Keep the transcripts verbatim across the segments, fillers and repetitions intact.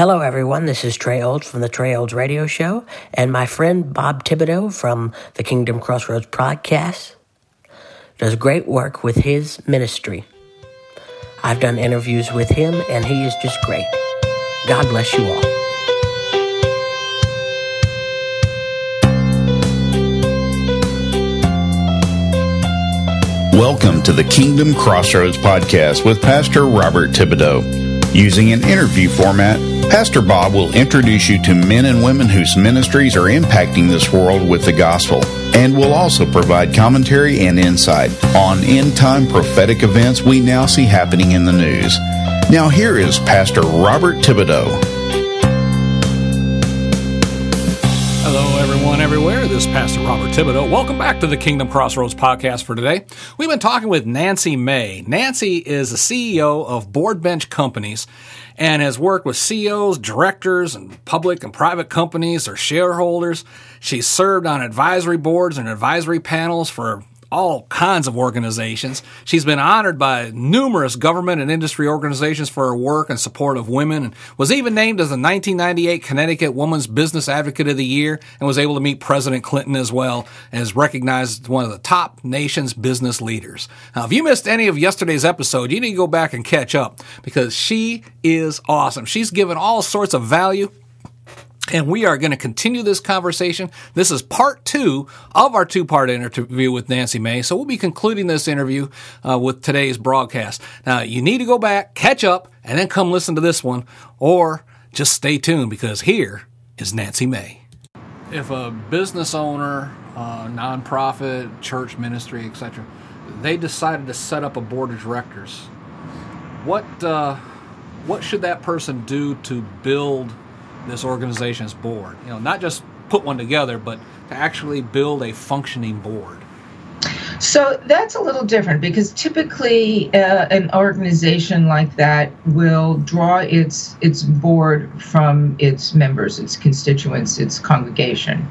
Hello, everyone. This is Trey Olds from the Trey Olds Radio Show, and my friend Bob Thibodeau from the Kingdom Crossroads podcast does great work with his ministry. I've done interviews with him, and he is just great. God bless you all. Welcome to the Kingdom Crossroads podcast with Pastor Robert Thibodeau. Using an interview format, Pastor Bob will introduce you to men and women whose ministries are impacting this world with the gospel, and will also provide commentary and insight on end-time prophetic events we now see happening in the news. Now here is Pastor Robert Thibodeau. Hello, everyone, everywhere. This is Pastor Robert Thibodeau. Welcome back to the Kingdom Crossroads podcast for today. We've been talking with Nancy May. Nancy is the C E O of Boardbench Companies and has worked with C E Os, directors, and public and private companies or shareholders. She's served on advisory boards and advisory panels for all kinds of organizations. She's been honored by numerous government and industry organizations for her work and support of women, and was even named as the nineteen ninety-eight Connecticut Women's Business Advocate of the Year, and was able to meet President Clinton as well, and is recognized as one of the top nation's business leaders. Now, if you missed any of yesterday's episode, you need to go back and catch up, because she is awesome. She's given all sorts of value, and we are going to continue this conversation. This is part two of our two-part interview with Nancy May. So we'll be concluding this interview uh, with today's broadcast. Now, you need to go back, catch up, and then come listen to this one, or just stay tuned, because here is Nancy May. If a business owner, uh, nonprofit, church ministry, et cetera, they decided to set up a board of directors, what uh, what should that person do to build this organization's board? You know, not just put one together, but to actually build a functioning board. So that's a little different, because typically uh, an organization like that will draw its its board from its members, its constituents, its congregation.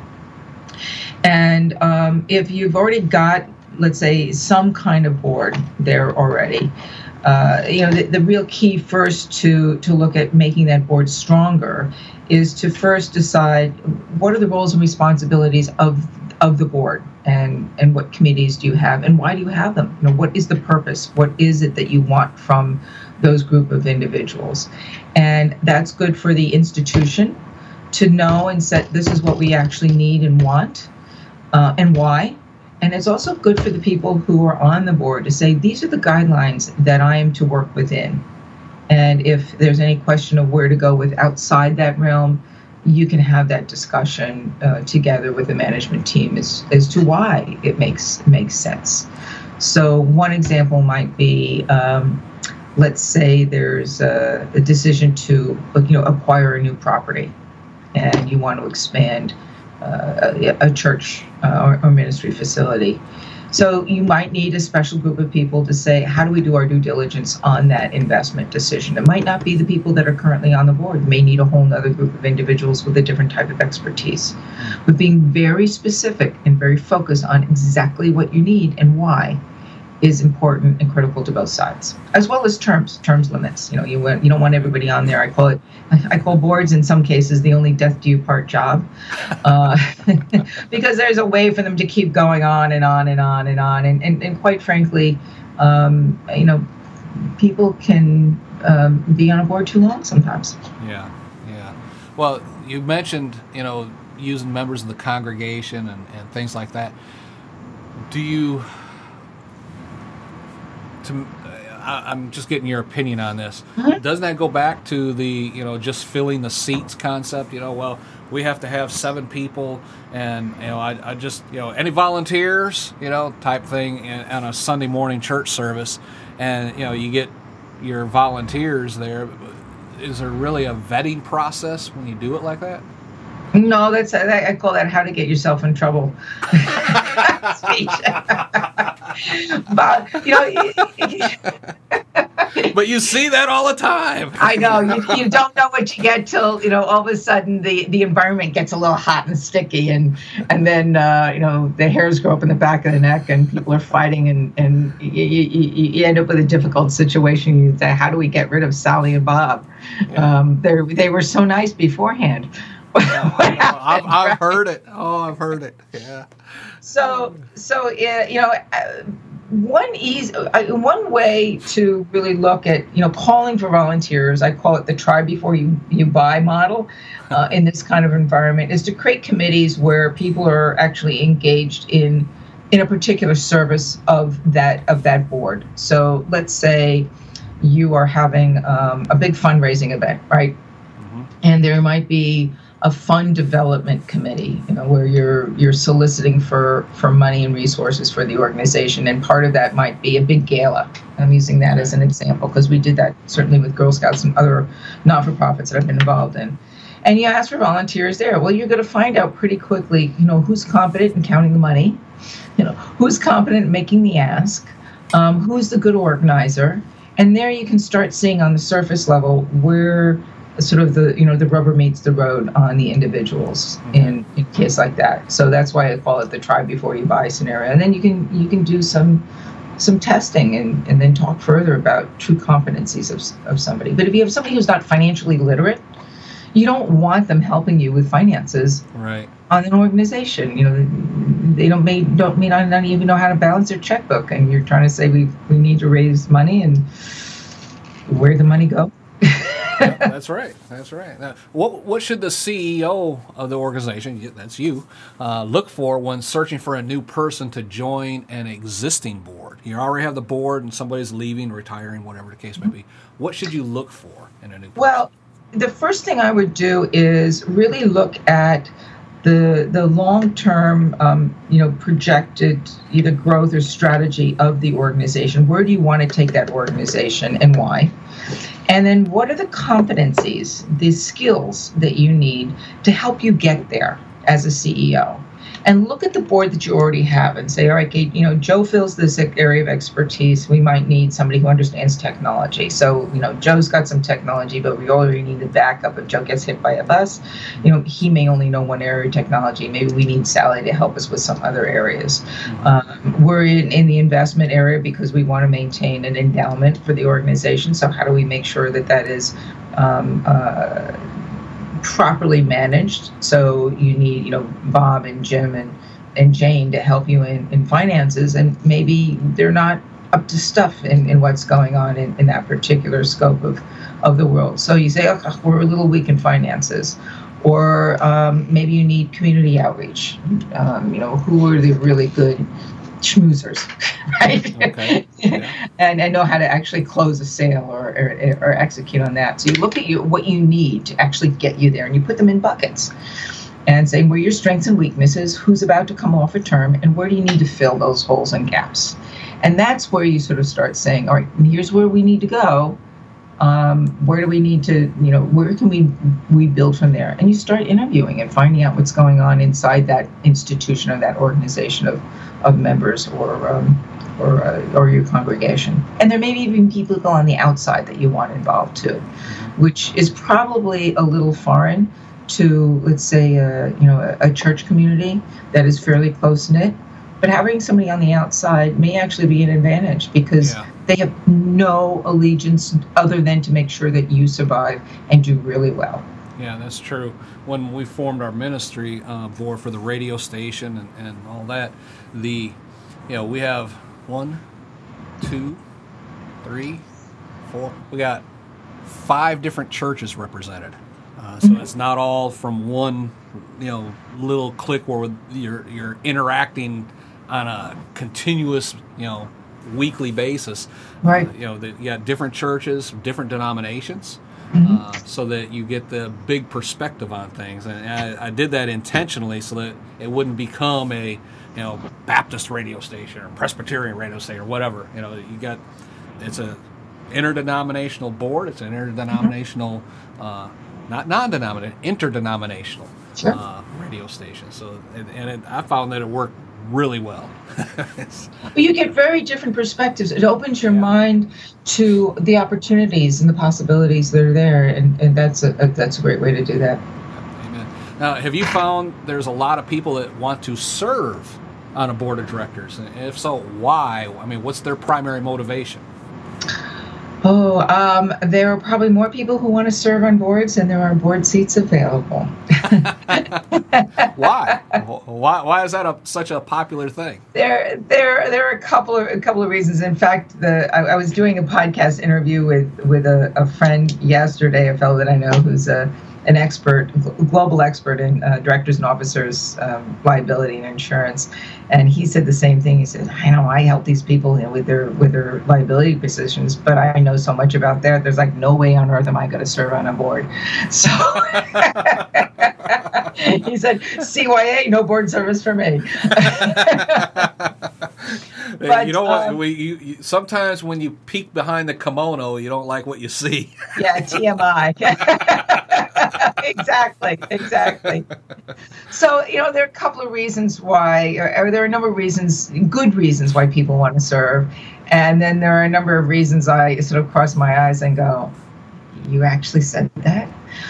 And um, if you've already got, let's say, some kind of board there already, uh, you know, the, the real key first to to look at making that board stronger is to first decide what are the roles and responsibilities of of the board, and and what committees do you have, and why do you have them? You know, what is the purpose? What is it that you want from those group of individuals? And that's good for the institution to know and set, this is what we actually need and want, uh, and why. And it's also good for the people who are on the board to say, these are the guidelines that I am to work within. And if there's any question of where to go with outside that realm, you can have that discussion uh, together with the management team as, as to why it makes makes sense. So one example might be, um, let's say there's a, a decision to, you know, acquire a new property, and you want to expand uh, a, a church uh, or, or ministry facility. So you might need a special group of people to say, how do we do our due diligence on that investment decision? It might not be the people that are currently on the board. It may need a whole other group of individuals with a different type of expertise. But being very specific and very focused on exactly what you need and why is important and critical to both sides, as well as terms, terms limits. You know, you want, you don't want everybody on there. I call it, I call boards in some cases the only death do you part job, uh, because there's a way for them to keep going on and on and on and on. And, and, and quite frankly, um, you know, people can um, be on a board too long sometimes. Yeah, yeah. Well, you mentioned, you know, using members of the congregation and, and things like that. Do you... To, I, I'm just getting your opinion on this. Mm-hmm. Doesn't that go back to the, you know, just filling the seats concept? You know, well, we have to have seven people, and, you know, I, I just, you know, any volunteers, you know, type thing in, on a Sunday morning church service, and, you know, you get your volunteers there. Is there really a vetting process when you do it like that? No, that's I call that how to get yourself in trouble speech. But you know, But you see that all the time. I know. You, you don't know what you get till, you know, all of a sudden the, the environment gets a little hot and sticky, and and then, uh, you know, the hairs grow up in the back of the neck and people are fighting, and, and you, you, you end up with a difficult situation. You say, how do we get rid of Sally and Bob? Yeah. Um, they they were so nice beforehand. Yeah, I've, I've heard it. Oh, I've heard it. Yeah. So, so uh, you know, uh, one easy, uh, one way to really look at, you know, calling for volunteers, I call it the try before you, you buy model, uh, in this kind of environment, is to create committees where people are actually engaged in in a particular service of that of that board. So, let's say you are having um, a big fundraising event, right? Mm-hmm. And there might be a fund development committee, you know, where you're you're soliciting for, for money and resources for the organization, and part of that might be a big gala. I'm using that as an example because we did that certainly with Girl Scouts and other not-for-profits that I've been involved in. And you ask for volunteers there. Well, you're going to find out pretty quickly, you know, who's competent in counting the money, you know, who's competent in making the ask, um, who's the good organizer, and there you can start seeing on the surface level where sort of the, you know, the rubber meets the road on the individuals in, in a case like that. So that's why I call it the try before you buy scenario. And then you can you can do some some testing and, and then talk further about true competencies of, of somebody. But if you have somebody who's not financially literate, you don't want them helping you with finances right. on an organization. You know, they don't may don't may not, not even know how to balance their checkbook, and you're trying to say we we need to raise money, and where'd the money go? Yeah, that's right. That's right. Now, what what should the C E O of the organization, that's you, uh, look for when searching for a new person to join an existing board? You already have the board and somebody's leaving, retiring, whatever the case may be. What should you look for in a new person? Well, the first thing I would do is really look at the the long-term, um, you know, projected either growth or strategy of the organization. Where do you want to take that organization and why? And then what are the competencies, the skills that you need to help you get there as a C E O? And look at the board that you already have and say, all right, Kate, you know, Joe fills this area of expertise. We might need somebody who understands technology. So, you know, Joe's got some technology, but we already need the backup if Joe gets hit by a bus. You know, he may only know one area of technology. Maybe we need Sally to help us with some other areas. Um, we're in, in the investment area because we want to maintain an endowment for the organization. So how do we make sure that that is um, uh, properly managed? So you need, you know, Bob and Jim and, and Jane to help you in, in finances, and maybe they're not up to stuff in, in what's going on in, in that particular scope of, of the world. So you say, oh, we're a little weak in finances. Or um, maybe you need community outreach. Um, you know, who are the really good schmoozers, right? Okay. Yeah. And I know how to actually close a sale or, or or execute on that. So you look at you, what you need to actually get you there, and you put them in buckets and say where your strengths and weaknesses, who's about to come off a term, and where do you need to fill those holes and gaps. And that's where you sort of start saying, all right, here's where we need to go. Um, where do we need to, you know, where can we we build from there? And you start interviewing and finding out what's going on inside that institution or that organization of, of members or um, or uh, or your congregation. And there may be even people on the outside that you want involved too, which is probably a little foreign to, let's say, uh, you know, a, a church community that is fairly close knit. But having somebody on the outside may actually be an advantage because yeah. they have no allegiance other than to make sure that you survive and do really well. Yeah, that's true. When we formed our ministry uh, board for the radio station and, and all that, the, you know, we have one, two, three, four. We got five different churches represented. Uh, so mm-hmm. it's not all from one, you know, little clique where you're you're interacting on a continuous, you know, weekly basis. Right. Uh, you know, the, you got different churches, different denominations, mm-hmm. uh, so that you get the big perspective on things. And I, I did that intentionally so that it wouldn't become a, you know, Baptist radio station or Presbyterian radio station or whatever. You know, you got, it's a interdenominational board. It's an interdenominational, mm-hmm. uh, not non-denominational, interdenominational sure. uh, radio station. So, and, and it, I found that it worked really well. You get very different perspectives. It opens your yeah. mind to the opportunities and the possibilities that are there, and, and that's a, a that's a great way to do that. Amen. Now, have you found there's a lot of people that want to serve on a board of directors? And if so, why? I mean, what's their primary motivation? Oh, um, there are probably more people who want to serve on boards than there are board seats available. Why? Why? Why is that a, such a popular thing? There, there, there are a couple of a couple of reasons. In fact, the I, I was doing a podcast interview with with a, a friend yesterday, a fellow that I know who's a an expert, global expert in uh, directors and officers um, liability and insurance, and he said the same thing. He said, "I know I help these people, you know, with their with their liability positions, but I know so much about that. There's like no way on earth am I going to serve on a board." So he said, "C Y A, no board service for me." But, you know what? Um, we you, you, sometimes when you peek behind the kimono, you don't like what you see. Yeah, T M I. Exactly, exactly. So, you know, there are a couple of reasons why, or, or there are a number of reasons, good reasons why people want to serve. And then there are a number of reasons I sort of cross my eyes and go, you actually said that?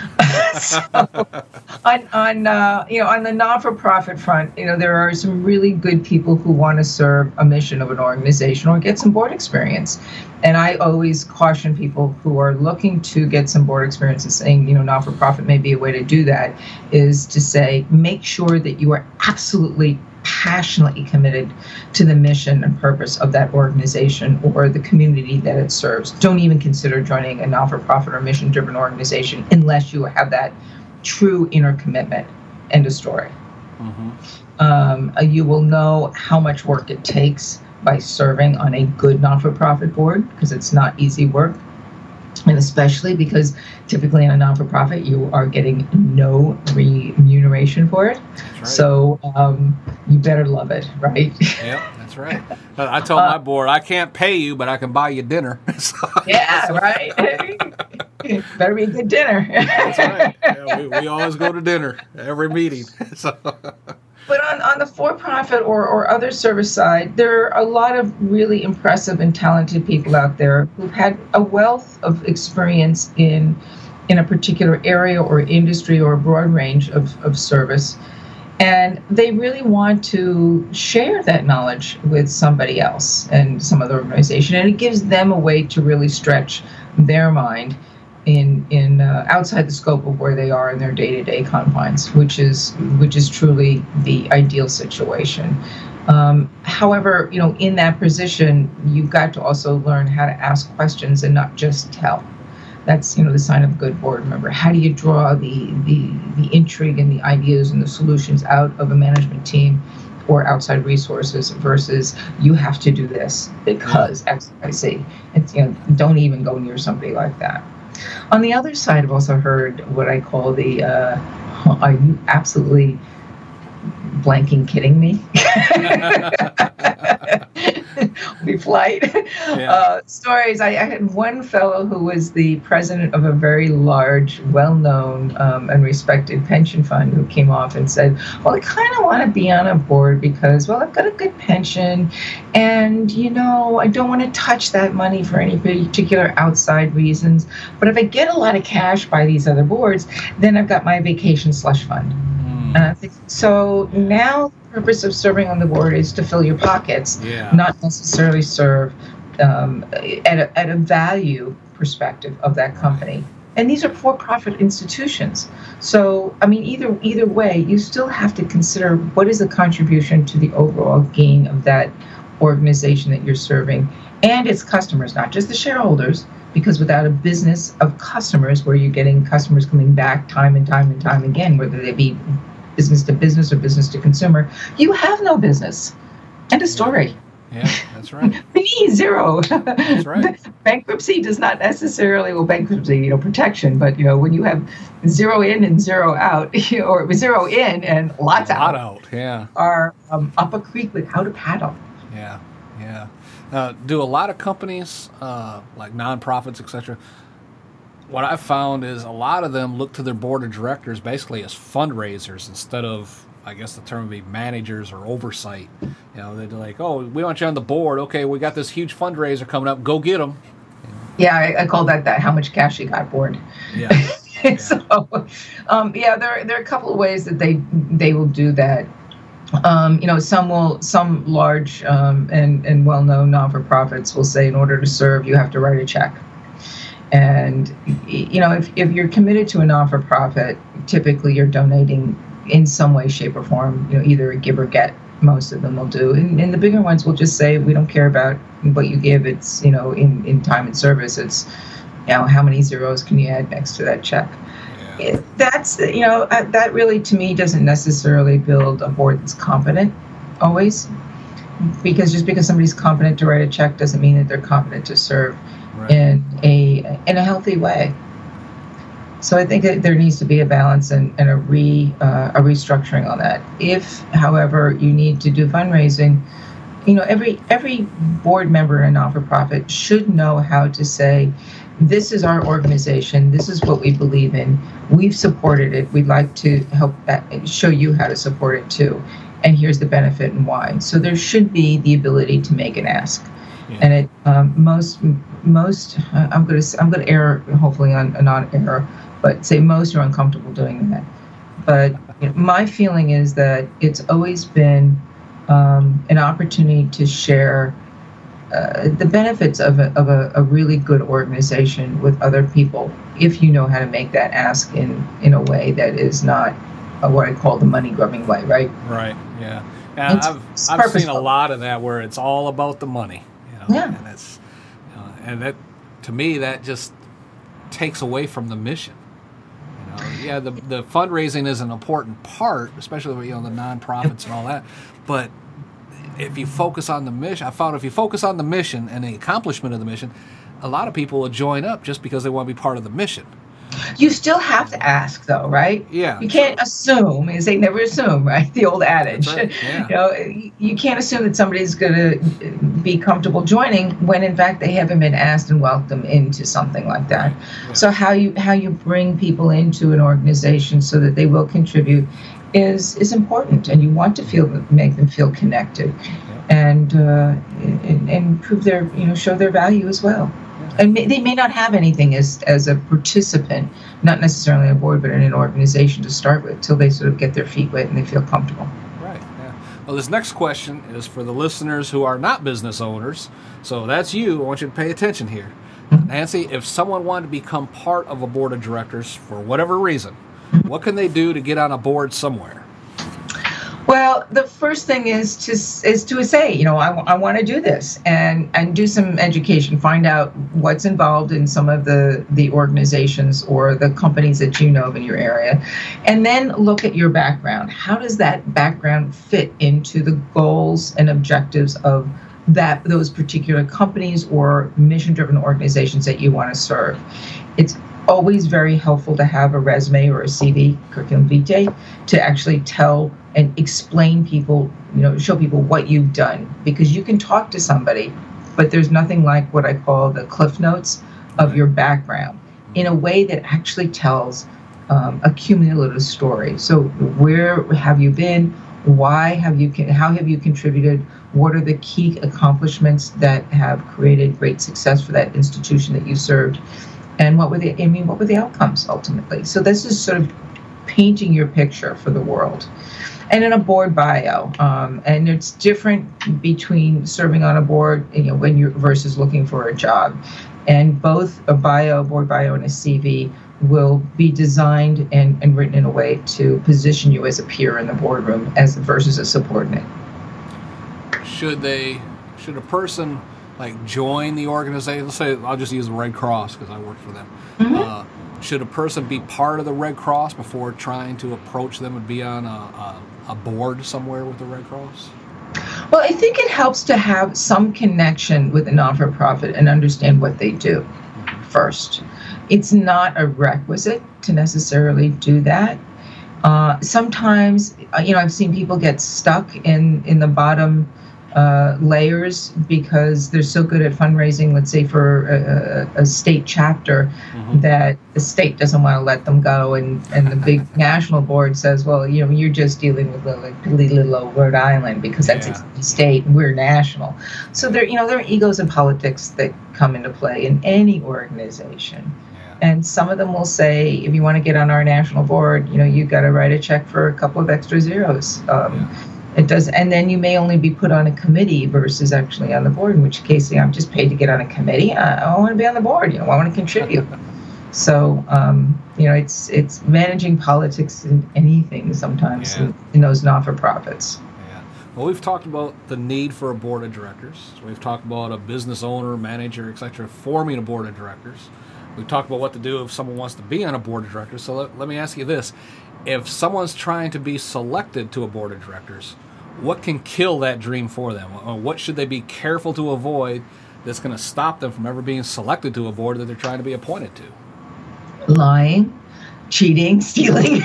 So, on, on uh, you know, on the not-for-profit front, you know, there are some really good people who want to serve a mission of an organization or get some board experience. And I always caution people who are looking to get some board experience and saying, you know, not-for-profit may be a way to do that, is to say, make sure that you are absolutely passionately committed to the mission and purpose of that organization or the community that it serves. Don't even consider joining a not-for-profit or mission-driven organization unless you have that true inner commitment. End of story. Mm-hmm. Um, you will know how much work it takes by serving on a good not-for-profit board, because it's not easy work. And especially because typically in a non-for-profit, you are getting no remuneration for it. Right. So um, you better love it, right? Yeah, that's right. I told uh, my board, I can't pay you, but I can buy you dinner. So, yeah, right. Better be a good dinner. That's right. Yeah, we, we always go to dinner every meeting. So. But on, on the for-profit or, or other service side, there are a lot of really impressive and talented people out there who've had a wealth of experience in in a particular area or industry or a broad range of, of service. And they really want to share that knowledge with somebody else and some other organization. And it gives them a way to really stretch their mind in in uh, outside the scope of where they are in their day-to-day confines, which is which is truly the ideal situation. Um, however, you know, in that position, you've got to also learn how to ask questions and not just tell. That's, you know, the sign of a good board member. How do you draw the the the intrigue and the ideas and the solutions out of a management team or outside resources versus you have to do this because X, Y, Z. It's, you know, don't even go near somebody like that. On the other side, I've also heard what I call the, uh, are you absolutely blanking kidding me? Be polite. Yeah. Uh, stories. I, I had one fellow who was the president of a very large, well-known um, and respected pension fund who came off and said, well, I kind of want to be on a board because, well, I've got a good pension and, you know, I don't want to touch that money for any particular outside reasons. But if I get a lot of cash by these other boards, then I've got my vacation slush fund. Mm. Uh, so now the purpose of serving on the board is to fill your pockets, yeah. not necessarily serve um, at, a, at a value perspective of that company. And these are for-profit institutions. So, I mean, either either way, you still have to consider what is the contribution to the overall gain of that organization that you're serving and its customers, not just the shareholders, because without a business of customers where you're getting customers coming back time and time and time again, whether they be business to business or business to consumer, you have no business. End of story. Yeah, that's right. Me, zero. That's right. Bankruptcy does not necessarily, well, bankruptcy, you know, protection, but, you know, when you have zero in and zero out, you know, or zero in and lots out, lot out, yeah, are um, up a creek without a paddle. Yeah, yeah. Uh, do a lot of companies, uh, like nonprofits, et cetera, what I've found is a lot of them look to their board of directors basically as fundraisers instead of I guess the term would be managers or oversight. You know, they're like, oh, we want you on the board. Okay, we got this huge fundraiser coming up. Go get them. Yeah, I, I call that that how much cash you got board. Yeah. yeah. so, um, yeah, there there are a couple of ways that they they will do that. Um, you know, some will, some large um, and and well-known non-for-profits will say, in order to serve, you have to write a check. And you know, if if you're committed to a non-for-profit, typically you're donating in some way, shape, or form. You know, either a give or get. Most of them will do, and, and the bigger ones will just say, we don't care about what you give. It's, you know, in, in time and service. It's, you know, how many zeros can you add next to that check? Yeah. It, that's, you know, uh, that really to me doesn't necessarily build a board that's competent always, because just because somebody's competent to write a check doesn't mean that they're competent to serve right. in a in a healthy way. So I think that there needs to be a balance and, and a re uh, a restructuring on that. If, however, you need to do fundraising, you know, every every board member in a non-for-profit should know how to say, this is our organization, this is what we believe in, we've supported it, we'd like to help show you how to support it too, and here's the benefit and why. So there should be the ability to make an ask. Yeah. And it um, most most uh, I'm going to I'm going to err hopefully on a non-error. But say most are uncomfortable doing that. But you know, my feeling is that it's always been um, an opportunity to share uh, the benefits of, a, of a, a really good organization with other people, if you know how to make that ask in, in a way that is not a, what I call the money-grubbing way, right? Right, yeah. And it's, I've, it's I've seen a lot of that where it's all about the money. You know? Yeah. And, that's, you know, and that, to me, that just takes away from the mission. Yeah, the the fundraising is an important part, especially with, you know, the nonprofits and all that. But if you focus on the mission, I found if you focus on the mission and the accomplishment of the mission, a lot of people will join up just because they want to be part of the mission. You still have to ask, though, right? Yeah. You can't true. assume, as they never assume, right? The old adage. Right. Yeah. You know, you can't assume that somebody's going to be comfortable joining when, in fact, they haven't been asked and welcomed into something like that. Yeah. So how you how you bring people into an organization so that they will contribute is is important, and you want to feel make them feel connected, yeah. and, uh, and and prove their you know show their value as well. And may, they may not have anything as as a participant, not necessarily a board, but in an organization to start with, till they sort of get their feet wet and they feel comfortable. Right. Yeah. Well, this next question is for the listeners who are not business owners. So that's you. I want you to pay attention here. Mm-hmm. Nancy, if someone wanted to become part of a board of directors for whatever reason, mm-hmm. what can they do to get on a board somewhere? Well, the first thing is to is to say, you know, I, I want to do this and, and do some education, find out what's involved in some of the, the organizations or the companies that you know of in your area, and then look at your background. How does that background fit into the goals and objectives of that those particular companies or mission-driven organizations that you want to serve? It's always very helpful to have a resume or a C V, curriculum vitae, to actually tell and explain people, you know, show people what you've done, because you can talk to somebody, but there's nothing like what I call the cliff notes of your background in a way that actually tells um, a cumulative story. So where have you been? Why have you, how have you contributed? What are the key accomplishments that have created great success for that institution that you served? And what were the, I mean, what were the outcomes ultimately? So this is sort of painting your picture for the world. And in a board bio, um, and it's different between serving on a board, you know, when you're versus looking for a job. And both a bio, board bio, and a C V will be designed and, and written in a way to position you as a peer in the boardroom as versus a subordinate. Should they, should a person like join the organization? Let's say, I'll just use the Red Cross because I work for them. Mm-hmm. Uh, should a person be part of the Red Cross before trying to approach them and be on a, a, a board somewhere with the Red Cross? Well, I think it helps to have some connection with a non-for-profit and understand what they do mm-hmm. first. It's not a requisite to necessarily do that. Uh, sometimes, you know, I've seen people get stuck in, in the bottom uh, layers because they're so good at fundraising, let's say for a, a, a state chapter, mm-hmm. that the state doesn't want to let them go. And, and the big national board says, well, you know, you're just dealing with like little old Rhode Island because that's yeah. a state and we're national. So there, you know, there are egos and politics that come into play in any organization. And some of them will say, if you want to get on our national board, you know, you got to write a check for a couple of extra zeros. Um, yeah. It does, and then you may only be put on a committee versus actually on the board. In which case, you know, I'm just paid to get on a committee. I, I want to be on the board. You know, I want to contribute. So, um, you know, it's it's managing politics in anything sometimes yeah. in, in those not-for-profits. Yeah. Well, we've talked about the need for a board of directors. We've talked about a business owner, manager, et cetera, forming a board of directors. We've talked about what to do if someone wants to be on a board of directors. So let, let me ask you this. If someone's trying to be selected to a board of directors, what can kill that dream for them? Or what should they be careful to avoid that's going to stop them from ever being selected to a board that they're trying to be appointed to? Lying, cheating, stealing.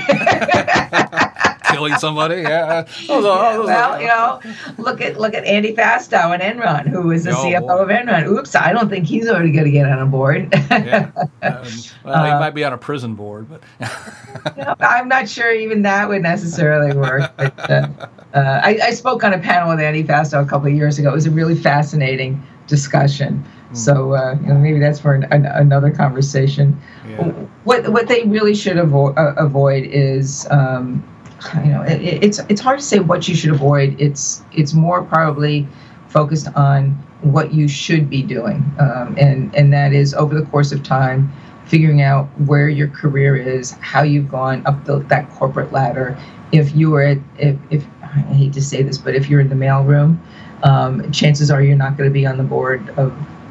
Killing somebody, yeah. Those are, those well, are, you know, look at look at Andy Fastow and Enron, who was the oh, C F O boy. of Enron. Oops, I don't think he's already going to get on a board. yeah. Um, well, he uh, might be on a prison board, but you know, I'm not sure even that would necessarily work. But, uh, uh, I, I spoke on a panel with Andy Fastow a couple of years ago. It was a really fascinating discussion. Mm. So uh, you know, maybe that's for an, an, another conversation. Yeah. What what they really should avo- uh, avoid is. Um, You know, it, it's it's hard to say what you should avoid. It's it's more probably focused on what you should be doing, um, and and that is over the course of time, figuring out where your career is, how you've gone up the, that corporate ladder. If you were at, if, if I hate to say this, but if you're in the mailroom, um, chances are you're not going to be on the board of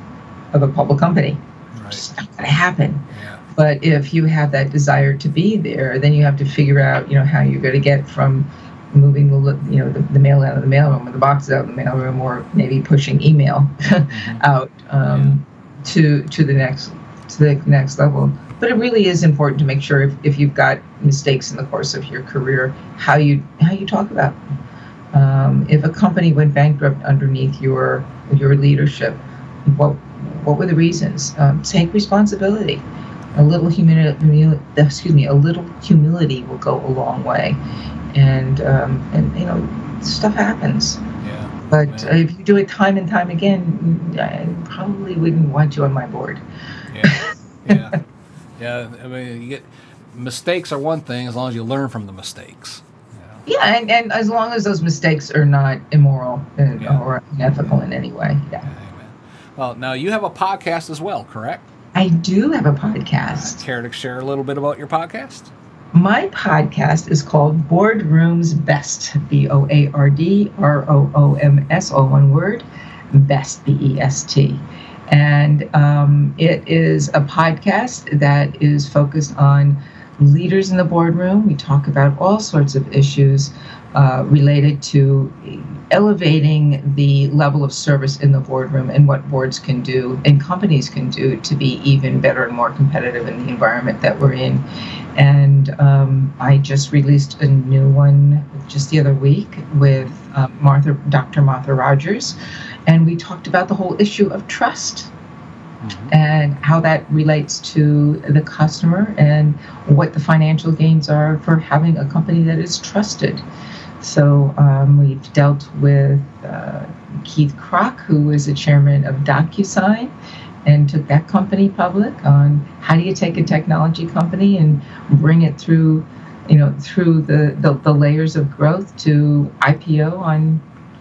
of a public company. Right. It's not going to happen. Yeah. But if you have that desire to be there, then you have to figure out, you know, how you're going to get from moving the, you know, the, the mail out of the mailroom or the boxes out of the mailroom, or maybe pushing email mm-hmm. out um, yeah. to to the next to the next level. But it really is important to make sure if, if you've got mistakes in the course of your career, how you how you talk about them. Um, if a company went bankrupt underneath your your leadership, what what were the reasons? Um, take responsibility. A little humility, excuse me, a little humility will go a long way, and um, and you know, stuff happens. Yeah. But uh, if you do it time and time again, I probably wouldn't want you on my board. Yeah. Yeah. Yeah. I mean, you get mistakes are one thing as long as you learn from the mistakes. You know? Yeah, and, and as long as those mistakes are not immoral and, yeah. or unethical in any way. Yeah. Yeah. Amen. Well, now you have a podcast as well, correct? I do have a podcast. Care to share a little bit about your podcast? My podcast is called Boardrooms Best, B O A R D R O O M S, all one word, Best, B E S T. And um, it is a podcast that is focused on leaders in the boardroom. We talk about all sorts of issues uh, related to elevating the level of service in the boardroom and what boards can do and companies can do to be even better and more competitive in the environment that we're in. And um, I just released a new one just the other week with uh, Martha, Doctor Martha Rogers, and we talked about the whole issue of trust. Mm-hmm. And how that relates to the customer and what the financial gains are for having a company that is trusted. So um, we've dealt with uh, Keith Krach, who was the chairman of DocuSign and took that company public, on how do you take a technology company and bring it through, you know, through the, the, the layers of growth to I P O on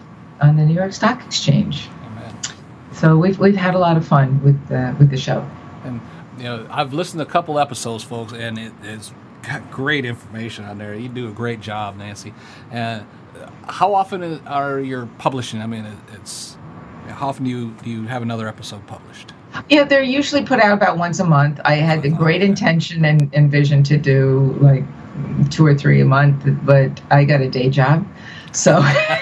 on the New York Stock Exchange. Amen. So we've we've had a lot of fun with uh, with the show. And you know, I've listened to a couple episodes, folks, and it is got great information on there. You do a great job, Nancy. And how often are you publishing? I mean, it's how often do you do you have another episode published? Yeah, they're usually put out about once a month. I had the great intention and, and vision to do like two or three a month, but I got a day job, so.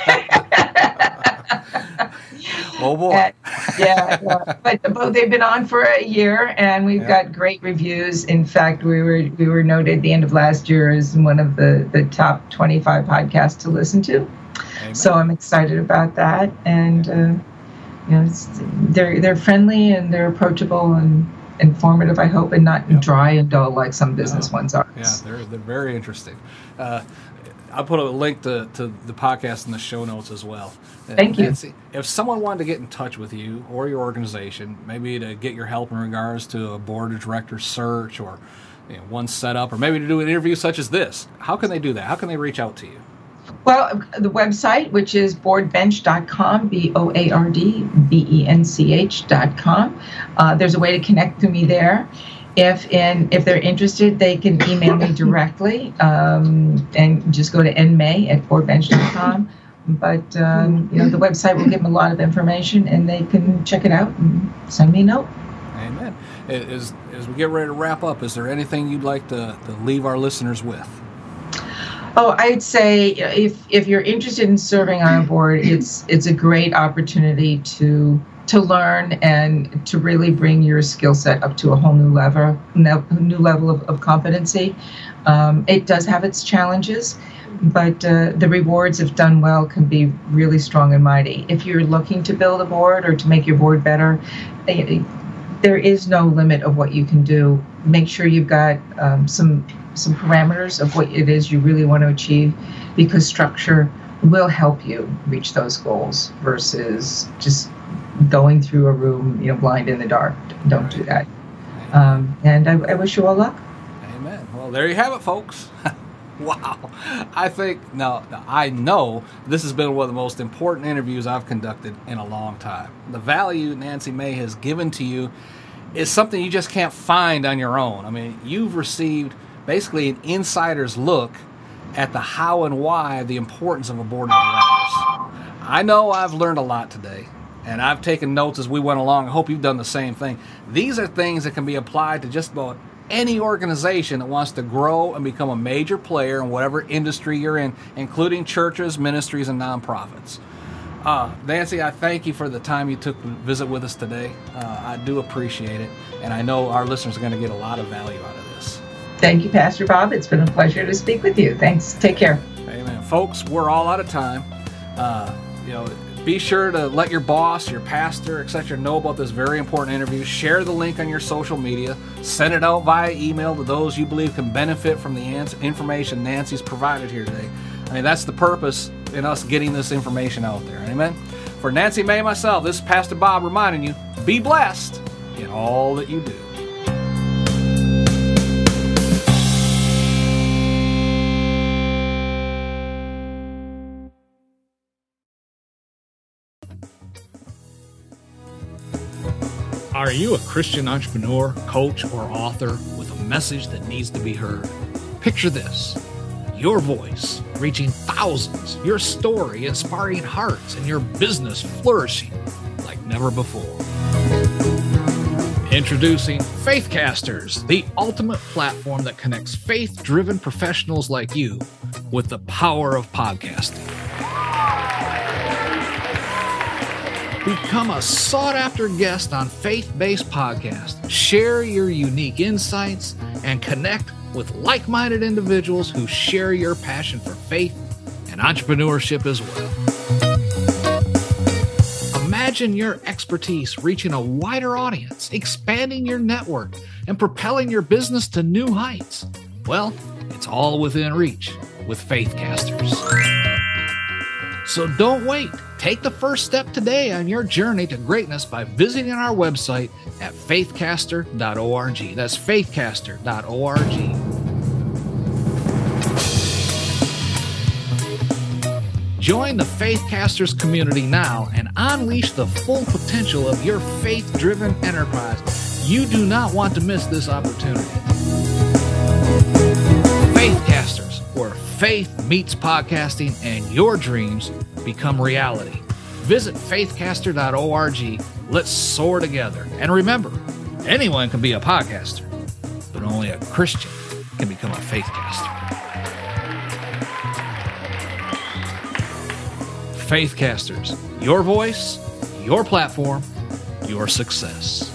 Oh boy! And, yeah, yeah. But, but they've been on for a year, and we've yeah. got great reviews. In fact, we were we were noted at the end of last year as one of the, the top twenty-five podcasts to listen to. Amen. So I'm excited about that, and uh, you know, it's, they're they're friendly and they're approachable and informative, I hope, and not yep. dry and dull like some business no. ones are. Yeah, they're they're very interesting. Uh, I'll put a link to, to the podcast in the show notes as well. Thank you. Nancy, if someone wanted to get in touch with you or your organization, maybe to get your help in regards to a board of directors search or you know, one set up, or maybe to do an interview such as this, how can they do that? How can they reach out to you? Well, the website, which is board bench dot com, B O A R D B E N C H dot com. Uh, there's a way to connect to me there. If in if they're interested, they can email me directly um, and just go to n may at board bench dot com. But um, you know, the website will give them a lot of information, and they can check it out and send me a note. Amen. As, as we get ready to wrap up, is there anything you'd like to, to leave our listeners with? Oh, I'd say if if you're interested in serving on a board, it's it's a great opportunity to to learn and to really bring your skill set up to a whole new level, new level of, of competency. Um, it does have its challenges, but uh, the rewards, if done well, can be really strong and mighty. If you're looking to build a board or to make your board better, there is no limit of what you can do. Make sure you've got um, some some parameters of what it is you really want to achieve, because structure will help you reach those goals versus just going through a room, you know, blind in the dark. Don't do that. Um, and I, I wish you all luck. Amen. Well, there you have it, folks. Wow. I think, now, I know this has been one of the most important interviews I've conducted in a long time. The value Nancy May has given to you is something you just can't find on your own. I mean, you've received basically an insider's look at the how and why, the importance of a board of directors. I know I've learned a lot today, and I've taken notes as we went along. I hope you've done the same thing. These are things that can be applied to just about any organization that wants to grow and become a major player in whatever industry you're in, including churches, ministries, and nonprofits. Uh, Nancy, I thank you for the time you took to visit with us today. Uh, I do appreciate it, and I know our listeners are going to get a lot of value out of this. Thank you, Pastor Bob. It's been a pleasure to speak with you. Thanks. Take care. Amen. Folks, we're all out of time. Uh, you know, be sure to let your boss, your pastor, et cetera know about this very important interview. Share the link on your social media. Send it out via email to those you believe can benefit from the information Nancy's provided here today. I mean, that's the purpose in us getting this information out there. Amen. For Nancy May and myself, this is Pastor Bob reminding you, be blessed in all that you do. Are you a Christian entrepreneur, coach, or author with a message that needs to be heard? Picture this. Your voice reaching thousands, your story inspiring hearts, and your business flourishing like never before. Introducing Faithcasters, the ultimate platform that connects faith-driven professionals like you with the power of podcasting. Become a sought-after guest on faith-based podcasts. Share your unique insights and connect with like-minded individuals who share your passion for faith and entrepreneurship as well. Imagine your expertise reaching a wider audience, expanding your network, and propelling your business to new heights. Well, it's all within reach with Faithcasters. So don't wait. Take the first step today on your journey to greatness by visiting our website at faithcaster dot org. That's faithcaster dot org. Join the Faithcasters community now and unleash the full potential of your faith-driven enterprise. You do not want to miss this opportunity. Faithcasters, where faith meets podcasting and your dreams become reality. Visit faithcaster dot org. Let's soar together. And remember, anyone can be a podcaster, but only a Christian can become a faithcaster. Faithcasters, your voice, your platform, your success.